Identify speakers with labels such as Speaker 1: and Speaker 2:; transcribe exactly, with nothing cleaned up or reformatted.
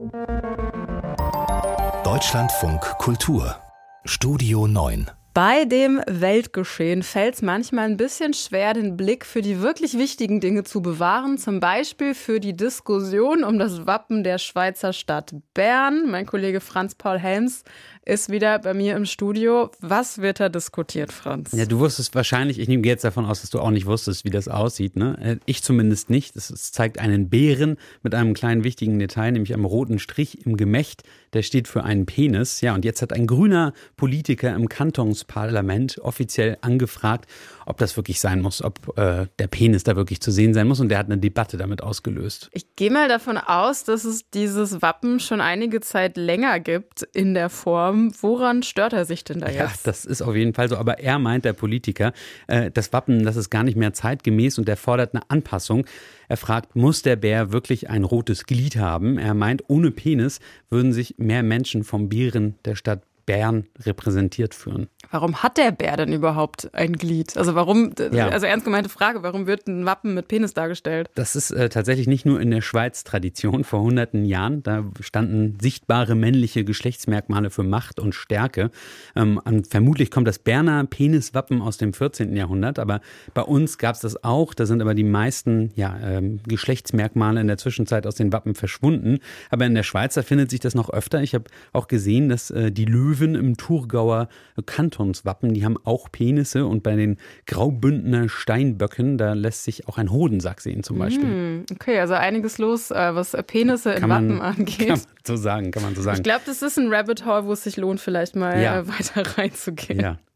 Speaker 1: Deutschlandfunk Kultur Studio neun.
Speaker 2: Bei dem Weltgeschehen fällt es manchmal ein bisschen schwer, den Blick für die wirklich wichtigen Dinge zu bewahren. Zum Beispiel für die Diskussion um das Wappen der Schweizer Stadt Bern. Mein Kollege Franz Paul Helms ist wieder bei mir im Studio. Was wird da diskutiert, Franz?
Speaker 3: Ja, du wusstest wahrscheinlich, ich nehme jetzt davon aus, dass du auch nicht wusstest, wie das aussieht, ne? Ich zumindest nicht. Es zeigt einen Bären mit einem kleinen wichtigen Detail, nämlich einem roten Strich im Gemächt. Der steht für einen Penis. Ja, und jetzt hat ein grüner Politiker im Kantonsparlament offiziell angefragt, ob das wirklich sein muss, ob äh, der Penis da wirklich zu sehen sein muss. Und der hat eine Debatte damit ausgelöst.
Speaker 2: Ich gehe mal davon aus, dass es dieses Wappen schon einige Zeit länger gibt in der Form. Woran stört er sich denn da jetzt?
Speaker 3: Ja, das ist auf jeden Fall so. Aber er meint, der Politiker, äh, das Wappen, das ist gar nicht mehr zeitgemäß und er fordert eine Anpassung. Er fragt, muss der Bär wirklich ein rotes Glied haben? Er meint, ohne Penis würden sich mehr Menschen vom Bären der Stadt Bern repräsentiert fühlen.
Speaker 2: Warum hat der Bär denn überhaupt ein Glied? Also warum,
Speaker 3: ja.
Speaker 2: also ernst gemeinte Frage, warum wird ein Wappen mit Penis dargestellt?
Speaker 3: Das ist äh, tatsächlich nicht nur in der Schweiz Tradition. Vor hunderten Jahren, da standen sichtbare männliche Geschlechtsmerkmale für Macht und Stärke. Ähm, und vermutlich kommt das Berner Peniswappen aus dem vierzehnten Jahrhundert, aber bei uns gab es das auch. Da sind aber die meisten ja, ähm, Geschlechtsmerkmale in der Zwischenzeit aus den Wappen verschwunden. Aber in der Schweiz, da findet sich das noch öfter. Ich habe auch gesehen, dass äh, die Löwen im Thurgauer Kantonswappen, die haben auch Penisse und bei den Graubündner Steinböcken, da lässt sich auch ein Hodensack sehen zum Beispiel.
Speaker 2: Mm, okay, also einiges los, was Penisse in
Speaker 3: man,
Speaker 2: Wappen angeht.
Speaker 3: Kann man so sagen, kann man so sagen.
Speaker 2: Ich glaube, das ist ein Rabbit Hole, wo es sich lohnt, vielleicht mal ja. weiter reinzugehen.
Speaker 3: Ja.